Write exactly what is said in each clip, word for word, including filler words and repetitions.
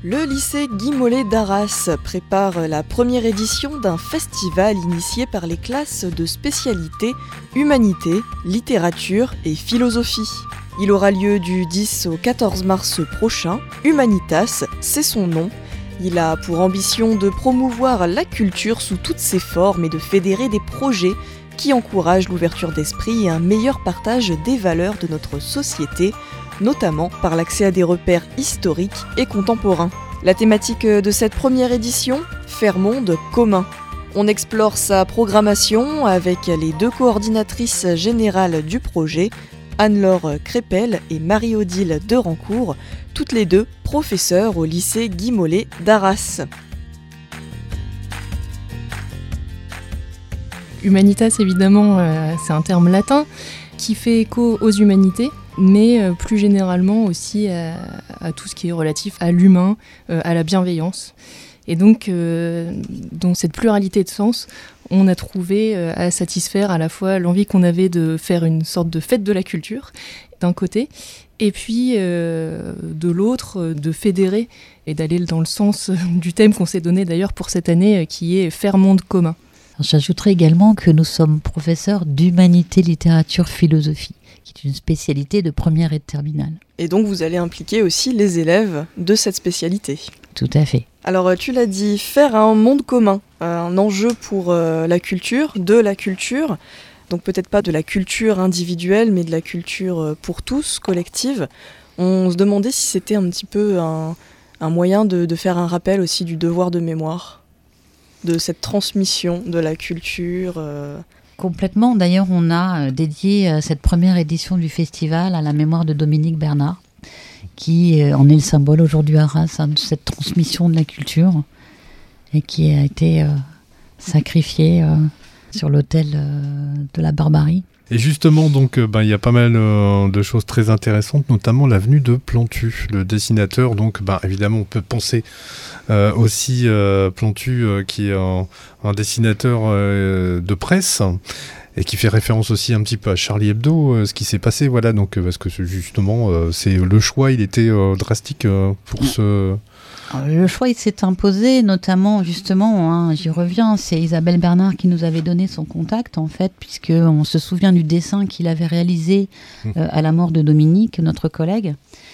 Le lycée Guy Mollet d'Arras prépare la première édition d'un festival initié par les classes de spécialité humanité, littérature et philosophie. Il aura lieu du dix au quatorze mars prochain. Humanitas, c'est son nom. Il a pour ambition de promouvoir la culture sous toutes ses formes et de fédérer des projets qui encouragent l'ouverture d'esprit et un meilleur partage des valeurs de notre société, notamment par l'accès à des repères historiques et contemporains. La thématique de cette première édition, faire monde commun. On explore sa programmation avec les deux coordinatrices générales du projet, Anne-Laure Crépel et Marie-Odile Derancourt, toutes les deux professeurs au lycée Guy Mollet d'Arras. Humanitas, évidemment, euh, c'est un terme latin qui fait écho aux humanités, mais euh, plus généralement aussi à, à tout ce qui est relatif à l'humain, euh, à la bienveillance. Et donc, euh, dans cette pluralité de sens, on a trouvé euh, à satisfaire à la fois l'envie qu'on avait de faire une sorte de fête de la culture, d'un côté, et puis euh, de l'autre, euh, de fédérer et d'aller dans le sens du thème qu'on s'est donné d'ailleurs pour cette année, euh, qui est « Faire monde commun ». J'ajouterai également que nous sommes professeurs d'humanité, littérature, philosophie, qui est une spécialité de première et de terminale. Et donc vous allez impliquer aussi les élèves de cette spécialité. Tout à fait. Alors tu l'as dit, faire un monde commun, un enjeu pour euh, la culture, de la culture, donc peut-être pas de la culture individuelle, mais de la culture pour tous, collective. On se demandait si c'était un petit peu un, un moyen de, de faire un rappel aussi du devoir de mémoire, de cette transmission de la culture. Euh... Complètement. D'ailleurs, on a dédié cette première édition du festival à la mémoire de Dominique Bernard, qui en est le symbole aujourd'hui à Arras, hein, de cette transmission de la culture, et qui a été euh, sacrifié euh, sur l'autel euh, de la barbarie. Et justement, donc, ben, il y a pas mal euh, de choses très intéressantes, notamment la venue de Plantu, le dessinateur. Donc, ben, évidemment, on peut penser euh, aussi euh, Plantu, euh, qui est un, un dessinateur euh, de presse et qui fait référence aussi un petit peu à Charlie Hebdo, euh, ce qui s'est passé, voilà. Donc, parce que justement, euh, c'est le choix, il était euh, drastique euh, pour ce. Le choix, il s'est imposé, notamment, justement, hein, j'y reviens, c'est Isabelle Bernard qui nous avait donné son contact, en fait, puisqu'on se souvient du dessin qu'il avait réalisé euh, à la mort de Dominique, notre collègue.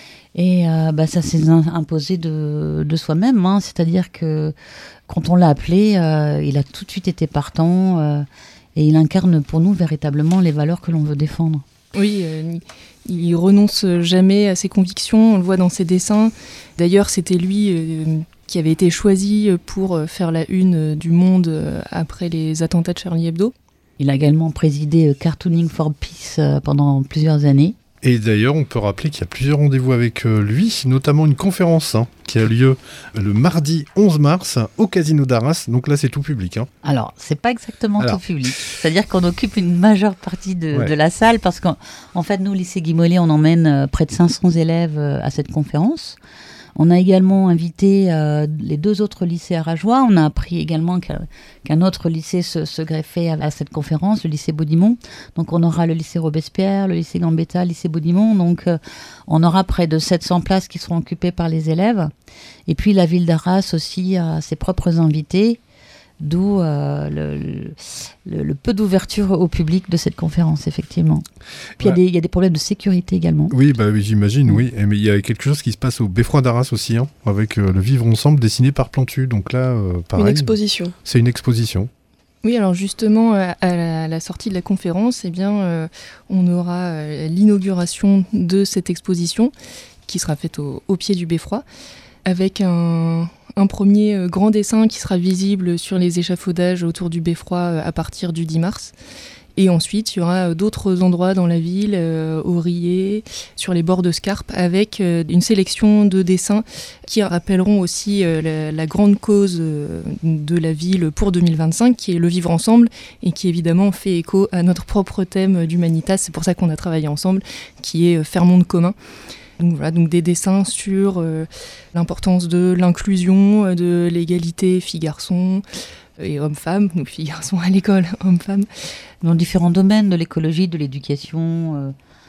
Et euh, bah, ça s'est imposé de, de soi-même, hein, c'est-à-dire que quand on l'a appelé, euh, il a tout de suite été partant, euh, et il incarne pour nous véritablement les valeurs que l'on veut défendre. Oui, euh, il renonce jamais à ses convictions, on le voit dans ses dessins. D'ailleurs, c'était lui euh, qui avait été choisi pour faire la une du Monde euh, après les attentats de Charlie Hebdo. Il a également présidé euh, Cartooning for Peace euh, pendant plusieurs années. Et d'ailleurs, on peut rappeler qu'il y a plusieurs rendez-vous avec euh, lui, notamment une conférence hein, qui a lieu le mardi onze mars au Casino d'Arras. Donc là, c'est tout public. Hein. Alors, c'est pas exactement Alors. tout public. C'est-à-dire qu'on occupe une majeure partie de, Ouais. de la salle parce qu'en en fait, nous, au lycée Guy Mollet, on emmène euh, près de cinq cents élèves euh, à cette conférence. On a également invité euh, les deux autres lycées arageois. On a appris également qu'un, qu'un autre lycée se, se greffait à, à cette conférence, le lycée Baudimont. Donc on aura le lycée Robespierre, le lycée Gambetta, le lycée Baudimont. Donc euh, on aura près de sept cents places qui seront occupées par les élèves. Et puis la ville d'Arras aussi a ses propres invités, d'où euh, le, le, le peu d'ouverture au public de cette conférence, effectivement. Puis il Ouais. y, y a des problèmes de sécurité également. Oui, bah, oui, j'imagine, oui. Et, mais il y a quelque chose qui se passe au Beffroi d'Arras aussi, hein, avec euh, le Vivre Ensemble dessiné par Plantu. Donc là, euh, pareil. Une exposition. C'est une exposition. Oui, alors justement, à la, à la sortie de la conférence, eh bien, euh, on aura euh, l'inauguration de cette exposition qui sera faite au, au pied du Beffroi, avec un, un premier euh, grand dessin qui sera visible sur les échafaudages autour du Beffroi euh, à partir du dix mars. Et ensuite, il y aura euh, d'autres endroits dans la ville, euh, au Riet, sur les bords de Scarpe, avec euh, une sélection de dessins qui rappelleront aussi euh, la, la grande cause euh, de la ville pour deux mille vingt-cinq, qui est le vivre ensemble, et qui évidemment fait écho à notre propre thème d'Humanitas. C'est pour ça qu'on a travaillé ensemble, qui est euh, faire monde commun. Donc voilà, donc des dessins sur euh, l'importance de l'inclusion, euh, de l'égalité filles-garçons et hommes-femmes, donc filles-garçons à l'école, hommes-femmes. Dans différents domaines, de l'écologie, de l'éducation, euh,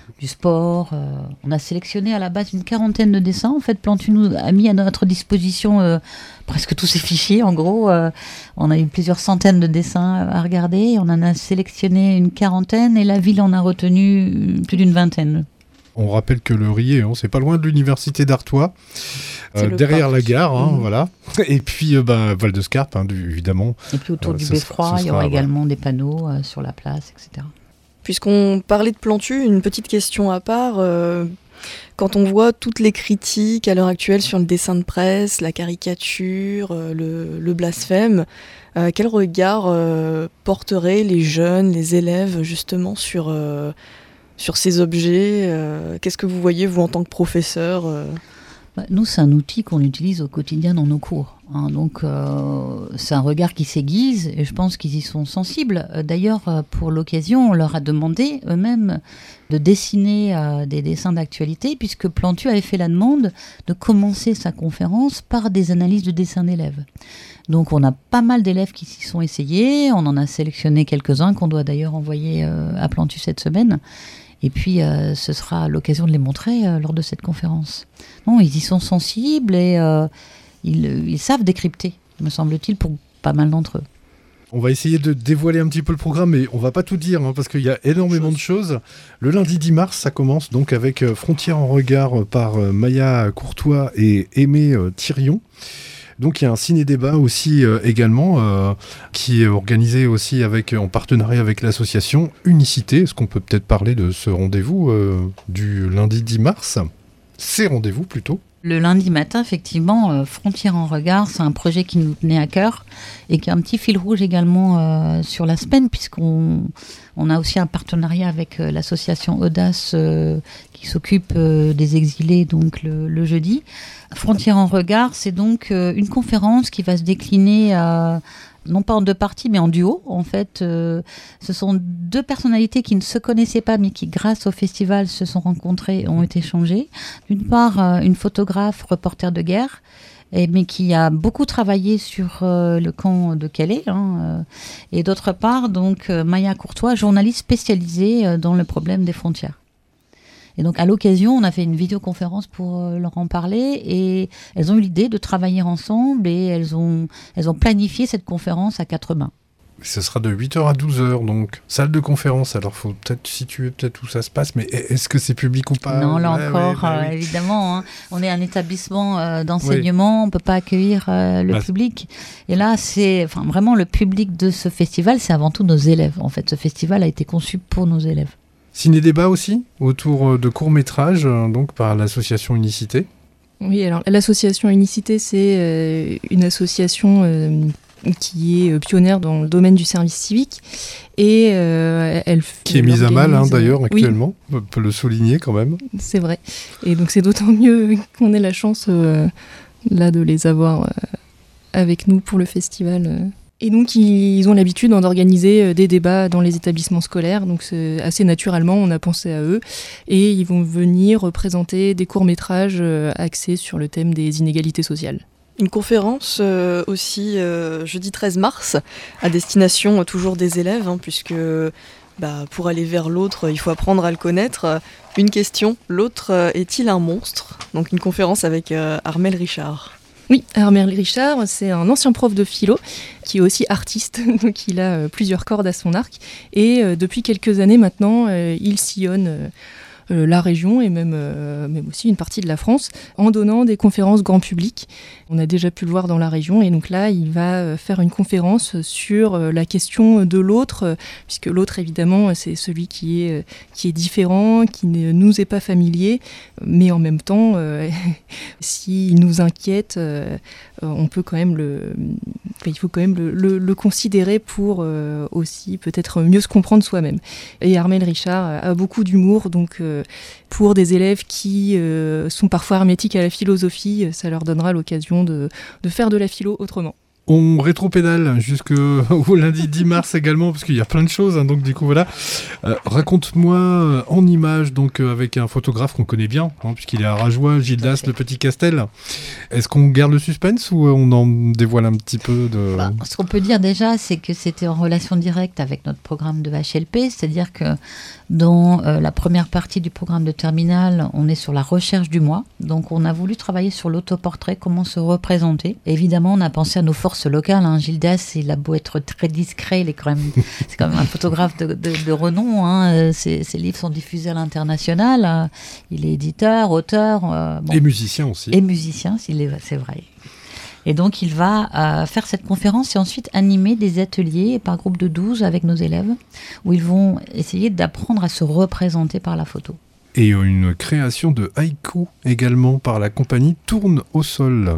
du sport. Euh, on a sélectionné à la base une quarantaine de dessins. En fait, Plantu nous a mis à notre disposition euh, presque tous ces fichiers. En gros, euh, on a eu plusieurs centaines de dessins à regarder. On en a sélectionné une quarantaine et la ville en a retenu plus d'une vingtaine. On rappelle que le Riez, hein, c'est pas loin de l'université d'Artois, euh, derrière parc. La gare, hein, mmh. voilà. Et puis euh, bah, Val de Scarpe, hein, du, évidemment. Et puis autour euh, du Beffroi, il y aura voilà. également des panneaux euh, sur la place, et cetera. Puisqu'on parlait de Plantu, une petite question à part. Euh, quand on voit toutes les critiques à l'heure actuelle sur le dessin de presse, la caricature, euh, le, le blasphème, euh, quel regard euh, porteraient les jeunes, les élèves, justement, sur... Euh, sur ces objets, euh, qu'est-ce que vous voyez, vous, en tant que professeur euh bah, Nous, c'est un outil qu'on utilise au quotidien dans nos cours. Hein, donc, euh, c'est un regard qui s'aiguise et je pense qu'ils y sont sensibles. D'ailleurs, pour l'occasion, on leur a demandé eux-mêmes de dessiner euh, des dessins d'actualité, puisque Plantu avait fait la demande de commencer sa conférence par des analyses de dessins d'élèves. Donc, on a pas mal d'élèves qui s'y sont essayés. On en a sélectionné quelques-uns qu'on doit d'ailleurs envoyer euh, à Plantu cette semaine. Et puis, euh, ce sera l'occasion de les montrer euh, lors de cette conférence. Non, ils y sont sensibles et euh, ils, ils savent décrypter, me semble-t-il, pour pas mal d'entre eux. On va essayer de dévoiler un petit peu le programme, mais on va pas tout dire, hein, parce qu'il y a énormément de choses. Le lundi dix mars, ça commence donc avec euh, Frontières en regard par euh, Maya Courtois et Aimé euh, Thirion. Donc il y a un ciné-débat aussi euh, également, euh, qui est organisé aussi avec, en partenariat avec l'association Unicité. Est-ce qu'on peut peut-être parler de ce rendez-vous euh, du lundi dix mars ? Ces rendez-vous plutôt. Le lundi matin, effectivement, euh, Frontières en regard, c'est un projet qui nous tenait à cœur et qui a un petit fil rouge également euh, sur la semaine, puisqu'on on a aussi un partenariat avec euh, l'association Audace euh, qui s'occupe euh, des exilés donc le, le jeudi. Frontières en regard, c'est donc euh, une conférence qui va se décliner à... non pas en deux parties, mais en duo. En fait, euh, ce sont deux personnalités qui ne se connaissaient pas, mais qui, grâce au festival, se sont rencontrées et ont été échangées. D'une part, euh, une photographe, reporter de guerre, et, mais qui a beaucoup travaillé sur euh, le camp de Calais. Hein, euh, et d'autre part, donc, euh, Maya Courtois, journaliste spécialisée euh, dans le problème des frontières. Et donc, à l'occasion, on a fait une vidéoconférence pour euh, leur en parler et elles ont eu l'idée de travailler ensemble et elles ont, elles ont planifié cette conférence à quatre mains. Ce sera de huit heures à douze heures, donc salle de conférence. Alors, il faut peut-être situer peut-être où ça se passe, mais est-ce que c'est public ou pas ? Non, là ouais, encore, ouais, bah, euh, oui. évidemment. Hein, on est un établissement euh, d'enseignement, oui. On ne peut pas accueillir euh, le bah, public. Et là, c'est enfin, vraiment le public de ce festival, c'est avant tout nos élèves. En fait, ce festival a été conçu pour nos élèves. Ciné-débat aussi, autour de courts-métrages, donc par l'association Unicité. Oui, alors l'association Unicité, c'est euh, une association euh, qui est pionnière dans le domaine du service civique. Et euh, elle qui est mise à mal, hein, d'ailleurs, actuellement. Oui. On peut le souligner quand même. C'est vrai. Et donc c'est d'autant mieux qu'on ait la chance euh, là, de les avoir euh, avec nous pour le festival. Euh. Et donc, ils ont l'habitude d'organiser des débats dans les établissements scolaires. Donc, c'est assez naturellement, on a pensé à eux. Et ils vont venir présenter des courts-métrages axés sur le thème des inégalités sociales. Une conférence euh, aussi euh, jeudi treize mars, à destination euh, toujours des élèves, hein, puisque bah, pour aller vers l'autre, il faut apprendre à le connaître. Une question, l'autre euh, est-il un monstre ? Donc, une conférence avec euh, Armel Richard. Oui, Armel Richard, c'est un ancien prof de philo qui est aussi artiste, donc il a euh, plusieurs cordes à son arc. Et euh, depuis quelques années maintenant, euh, il sillonne euh, euh, la région et même, euh, même aussi une partie de la France en donnant des conférences grand public. On a déjà pu le voir dans la région et donc là, il va faire une conférence sur euh, la question de l'autre, euh, puisque l'autre, évidemment, c'est celui qui est, euh, qui est différent, qui ne nous est pas familier, mais en même temps, euh, s'il nous inquiète, euh, on peut quand même le, il faut quand même le, le, le considérer pour euh, aussi peut-être mieux se comprendre soi-même. Et Armel Richard a beaucoup d'humour, donc euh, pour des élèves qui euh, sont parfois hermétiques à la philosophie, ça leur donnera l'occasion de, de faire de la philo autrement. On rétropédale jusqu'au lundi dix mars également, parce qu'il y a plein de choses, hein, donc du coup voilà. Euh, raconte-moi euh, en images, donc euh, avec un photographe qu'on connaît bien, hein, puisqu'il est à Rajoie, Gildas, le Petit Castel. Est-ce qu'on garde le suspense ou on en dévoile un petit peu de... Bah, ce qu'on peut dire déjà, c'est que c'était en relation directe avec notre programme de H L P, c'est-à-dire que dans euh, la première partie du programme de terminale, on est sur la recherche du moi. Donc on a voulu travailler sur l'autoportrait, comment se représenter. Évidemment, on a pensé à nos forces locales. Hein. Gildas, il a beau être très discret, il est quand même, c'est quand même un photographe de, de, de renom. Hein. Ses, ses livres sont diffusés à l'international. Il est éditeur, auteur. Euh, bon. Et musicien aussi. Et musicien, s'il est, c'est vrai. Et donc, il va euh, faire cette conférence et ensuite animer des ateliers par groupe de douze avec nos élèves, où ils vont essayer d'apprendre à se représenter par la photo. Et une création de haïku également par la compagnie Tourne au sol.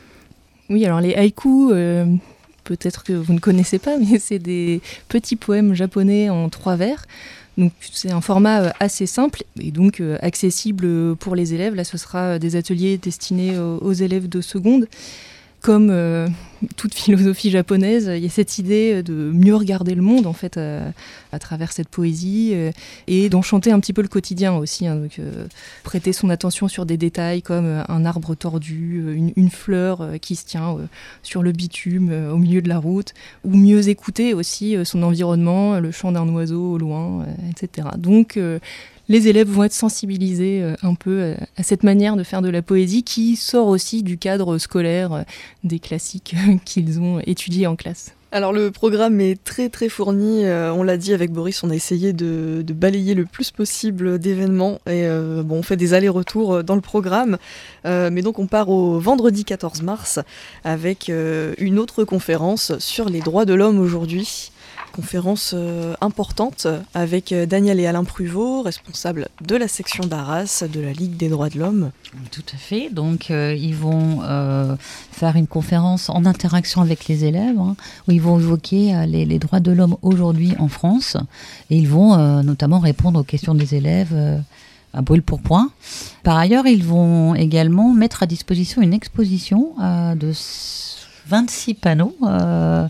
Oui, alors les haïkus, euh, peut-être que vous ne connaissez pas, mais c'est des petits poèmes japonais en trois vers. Donc c'est un format assez simple et donc euh, accessible pour les élèves. Là, ce sera des ateliers destinés aux, aux élèves de seconde. Comme euh, toute philosophie japonaise, il y a cette idée de mieux regarder le monde en fait à, à travers cette poésie euh, et d'enchanter un petit peu le quotidien aussi. Hein, donc euh, prêter son attention sur des détails comme un arbre tordu, une, une fleur euh, qui se tient euh, sur le bitume euh, au milieu de la route, ou mieux écouter aussi euh, son environnement, le chant d'un oiseau au loin, euh, et cetera. Donc euh, les élèves vont être sensibilisés euh, un peu euh, à cette manière de faire de la poésie qui sort aussi du cadre scolaire euh, des classiques euh, qu'ils ont étudiés en classe. Alors le programme est très très fourni, euh, on l'a dit avec Boris, on a essayé de, de balayer le plus possible d'événements et euh, bon, on fait des allers-retours dans le programme, euh, mais donc on part au vendredi quatorze mars avec euh, une autre conférence sur les droits de l'homme aujourd'hui. Conférence euh, importante avec Daniel et Alain Pruvot, responsables de la section d'Arras de la Ligue des droits de l'homme. Tout à fait. Donc, euh, ils vont euh, faire une conférence en interaction avec les élèves, hein, où ils vont évoquer euh, les, les droits de l'homme aujourd'hui en France. Et ils vont euh, notamment répondre aux questions des élèves euh, à brûle pour point. Par ailleurs, ils vont également mettre à disposition une exposition euh, de vingt-six panneaux euh,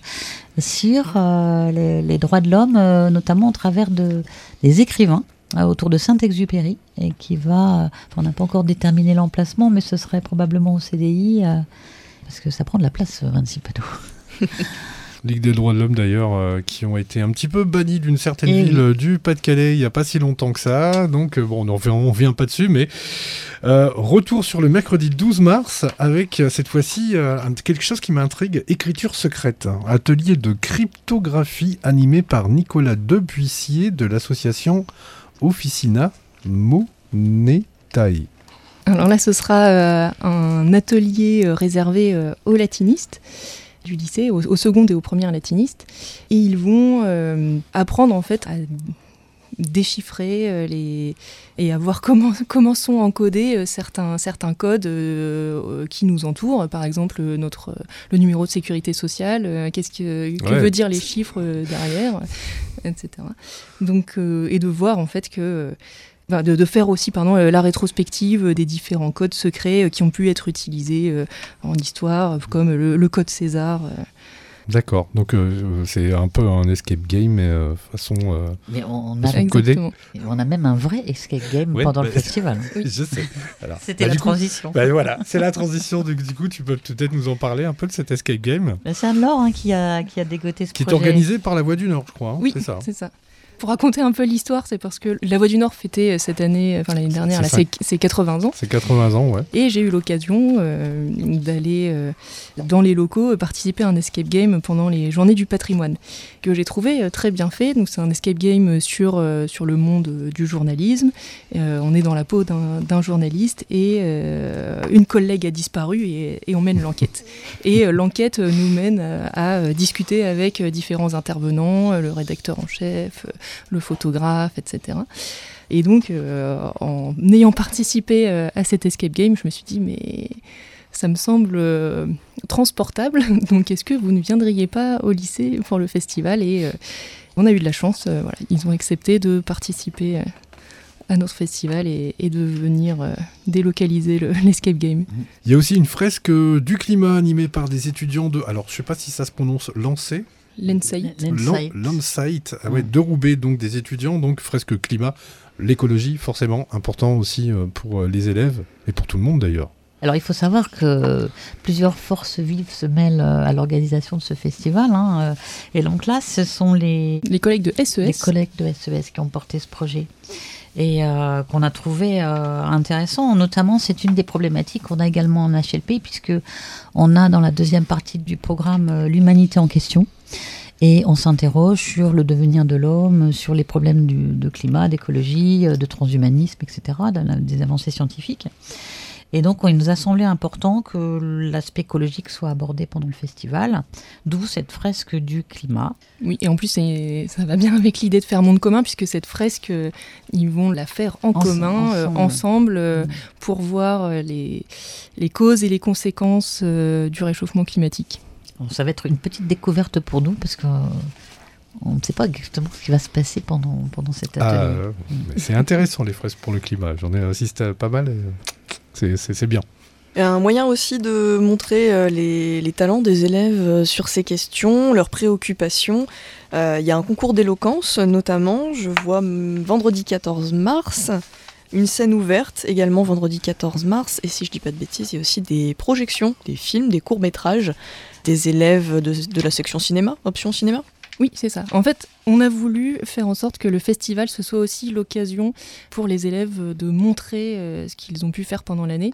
sur euh, les, les droits de l'homme, euh, notamment au travers de, des écrivains euh, autour de Saint-Exupéry, et qui va, euh, on n'a pas encore déterminé l'emplacement, mais ce serait probablement au C D I, euh, parce que ça prend de la place, vingt-six panneaux. Ligue des droits de l'homme d'ailleurs, euh, qui ont été un petit peu bannis d'une certaine Et ville oui. euh, du Pas-de-Calais il n'y a pas si longtemps que ça, donc euh, bon, on ne revient pas dessus, mais euh, retour sur le mercredi douze mars avec euh, cette fois-ci euh, quelque chose qui m'intrigue, écriture secrète, atelier de cryptographie animé par Nicolas Debuissier de l'association Officina Monetai. Alors là, ce sera euh, un atelier euh, réservé euh, aux latinistes du lycée, aux, aux secondes et aux premières latinistes, et ils vont euh, apprendre en fait à déchiffrer euh, les et à voir comment comment sont encodés euh, certains certains codes euh, qui nous entourent, par exemple notre le numéro de sécurité sociale, euh, qu'est-ce que que ouais. veut dire les chiffres euh, derrière, et cetera. Donc euh, et de voir en fait que De, de faire aussi pardon, euh, la rétrospective des différents codes secrets euh, qui ont pu être utilisés euh, en histoire, euh, comme le, le code César. Euh. D'accord, donc euh, c'est un peu un escape game, mais euh, façon, euh, Mais on, on, façon a, codée. on a même un vrai escape game Ouais, pendant bah, le festival. Oui. Je sais. Alors, C'était bah, la du coup, transition. bah, voilà, c'est la transition. Du, du coup, tu peux peut-être nous en parler un peu de cet escape game. C'est Anne-Laure hein, qui, a, qui a dégoté ce Qui est projet. organisé par la Voix du Nord, je crois. Hein, Oui, c'est ça. c'est ça. Pour raconter un peu l'histoire, c'est parce que La Voix du Nord fêtait cette année, enfin l'année dernière, là, c'est c'est, c'est quatre-vingts ans. C'est quatre-vingts ans, ouais. Et j'ai eu l'occasion euh, d'aller euh, dans les locaux euh, participer à un escape game pendant les journées du patrimoine, que j'ai trouvé euh, très bien fait. Donc c'est un escape game sur, euh, sur le monde euh, du journalisme. Euh, on est dans la peau d'un, d'un journaliste et euh, une collègue a disparu et, et on mène l'enquête. Et euh, l'enquête nous mène à, à discuter avec différents intervenants, le rédacteur en chef, le photographe, et cetera. Et donc, euh, en ayant participé euh, à cet escape game, je me suis dit, mais ça me semble euh, transportable, donc est-ce que vous ne viendriez pas au lycée pour le festival ? Et euh, on a eu de la chance, euh, voilà, ils ont accepté de participer euh, à notre festival et, et de venir euh, délocaliser le, l'escape game. Il y a aussi une fresque du climat animée par des étudiants de... Alors, je ne sais pas si ça se prononce Lancet. L'Insight. L'Insight, ah ouais, de Roubaix, donc des étudiants, donc fresque climat. L'écologie, forcément, important aussi pour les élèves et pour tout le monde d'ailleurs. Alors, il faut savoir que plusieurs forces vives se mêlent à l'organisation de ce festival. Hein. Et donc là, ce sont les... Les collègues de S E S. Les collègues de S E S qui ont porté ce projet. Et euh, qu'on a trouvé euh, intéressant. Notamment, c'est une des problématiques qu'on a également en H L P, puisque on a dans la deuxième partie du programme euh, l'humanité en question. Et on s'interroge sur le devenir de l'homme, sur les problèmes du, de climat, d'écologie, de transhumanisme, et cetera, des avancées scientifiques. Et donc, il nous a semblé important que l'aspect écologique soit abordé pendant le festival, d'où cette fresque du climat. Oui, et en plus, c'est, ça va bien avec l'idée de faire monde commun, puisque cette fresque, ils vont la faire en Ense- commun, ensemble, euh, ensemble euh, mmh. pour voir les, les causes et les conséquences euh, du réchauffement climatique. Bon, ça va être une petite découverte pour nous, parce que... on ne sait pas exactement ce qui va se passer pendant, pendant cet atelier. Ah, euh, c'est intéressant les fresques pour le climat. J'en ai assisté à pas mal. Et c'est, c'est, c'est bien. Et un moyen aussi de montrer euh, les, les talents des élèves euh, sur ces questions, leurs préoccupations. Il euh, y a un concours d'éloquence notamment. Je vois m- vendredi quatorze mars, une scène ouverte également vendredi quatorze mars. Et si je dis pas de bêtises, il y a aussi des projections, des films, des courts-métrages des élèves de, de la section cinéma, option cinéma. Oui, c'est ça. En fait, on a voulu faire en sorte que le festival, ce soit aussi l'occasion pour les élèves de montrer euh, ce qu'ils ont pu faire pendant l'année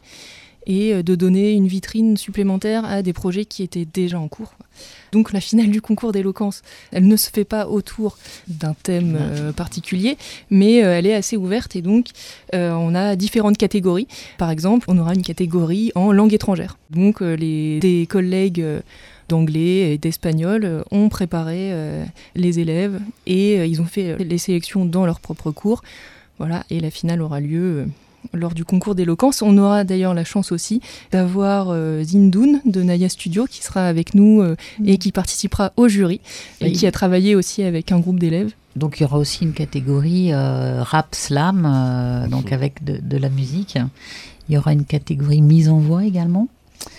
et de donner une vitrine supplémentaire à des projets qui étaient déjà en cours. Donc la finale du concours d'éloquence, elle ne se fait pas autour d'un thème euh, particulier, mais euh, elle est assez ouverte et donc euh, on a différentes catégories. Par exemple, on aura une catégorie en langue étrangère. Donc euh, les, des collègues... Euh, d'anglais et d'espagnol euh, ont préparé euh, les élèves et euh, ils ont fait euh, les sélections dans leurs propres cours. Voilà, et la finale aura lieu euh, lors du concours d'éloquence. On aura d'ailleurs la chance aussi d'avoir euh, Zindoun de Naya Studio qui sera avec nous euh, mmh. et qui participera au jury et, et qui a travaillé aussi avec un groupe d'élèves. Donc il y aura aussi une catégorie euh, rap slam, euh, donc avec de, de la musique. Il y aura une catégorie mise en voix également.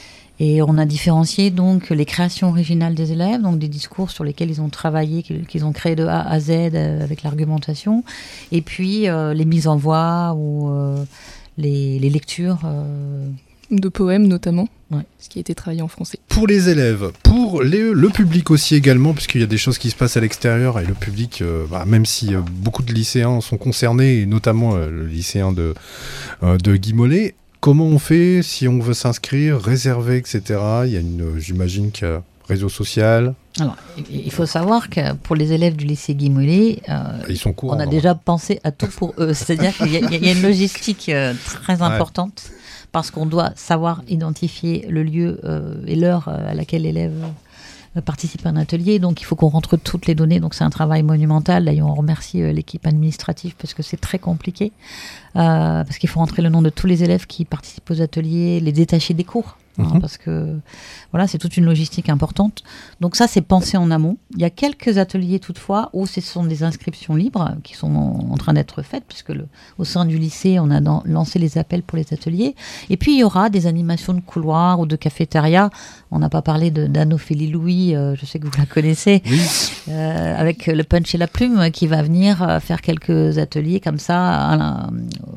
Et on a différencié donc les créations originales des élèves, donc des discours sur lesquels ils ont travaillé, qu'ils ont créé de A à Z avec l'argumentation, et puis euh, les mises en voix ou euh, les, les lectures. Euh... De poèmes notamment, ouais. Ce qui a été travaillé en français. Pour les élèves, pour les, le public aussi également, puisqu'il y a des choses qui se passent à l'extérieur, et le public, euh, bah, même si euh, beaucoup de lycéens sont concernés, et notamment euh, le lycéen de, euh, de Guy Mollet, comment on fait si on veut s'inscrire, réserver, et cetera. Il y a une, j'imagine qu'il y a réseau social. Alors, il faut savoir que pour les élèves du lycée Guy Mollet, euh, ils sont courants, on a déjà pensé à tout pour eux. C'est-à-dire qu'il y a, il y a une logistique euh, très importante ouais. parce qu'on doit savoir identifier le lieu euh, et l'heure à laquelle l'élève euh, participe à un atelier. Donc, il faut qu'on rentre toutes les données. Donc, c'est un travail monumental. D'ailleurs, on remercie euh, l'équipe administrative parce que c'est très compliqué. Euh, parce qu'il faut rentrer le nom de tous les élèves qui participent aux ateliers, les détacher des cours. Hein, mmh. Parce que voilà, c'est toute une logistique importante. Donc ça, c'est pensé en amont. Il y a quelques ateliers toutefois où ce sont des inscriptions libres qui sont en, en train d'être faites, puisque le, au sein du lycée, on a dans, lancé les appels pour les ateliers. Et puis, il y aura des animations de couloir ou de cafétéria. On n'a pas parlé de, d'Anne-Ophélie Louis, euh, je sais que vous la connaissez, oui. euh, avec le punch et la plume, qui va venir faire quelques ateliers comme ça, à la,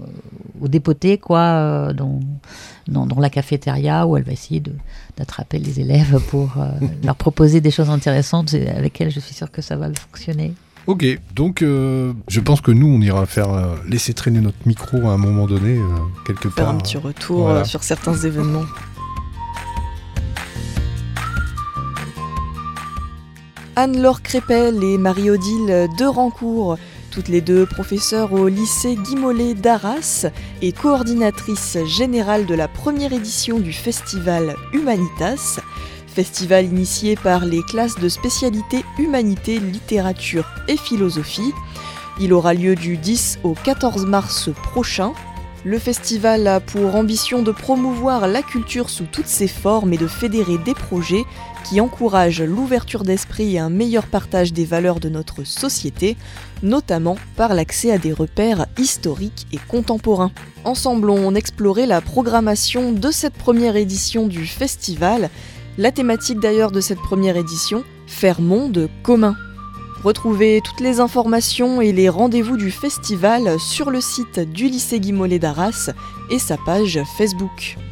au dépoté, quoi, euh, dans, dans, dans la cafétéria, où elle va essayer de, d'attraper les élèves pour euh, leur proposer des choses intéressantes avec elles. Je suis sûre que ça va fonctionner. Ok, donc euh, je pense que nous, on ira faire euh, laisser traîner notre micro à un moment donné, euh, quelque faire part. Faire un petit retour voilà. euh, sur certains événements. Anne-Laure Crépel et Marie-Odile Derancourt, toutes les deux professeurs au lycée Guy Mollet d'Arras et coordinatrices générales de la première édition du festival Humanitas, festival initié par les classes de spécialité Humanité, Littérature et Philosophie. Il aura lieu du dix au quatorze mars prochain. Le festival a pour ambition de promouvoir la culture sous toutes ses formes et de fédérer des projets qui encouragent l'ouverture d'esprit et un meilleur partage des valeurs de notre société, notamment par l'accès à des repères historiques et contemporains. Ensemble, on explorait la programmation de cette première édition du festival. La thématique d'ailleurs de cette première édition, faire monde commun. Retrouvez toutes les informations et les rendez-vous du festival sur le site du lycée Guy Mollet d'Arras et sa page Facebook.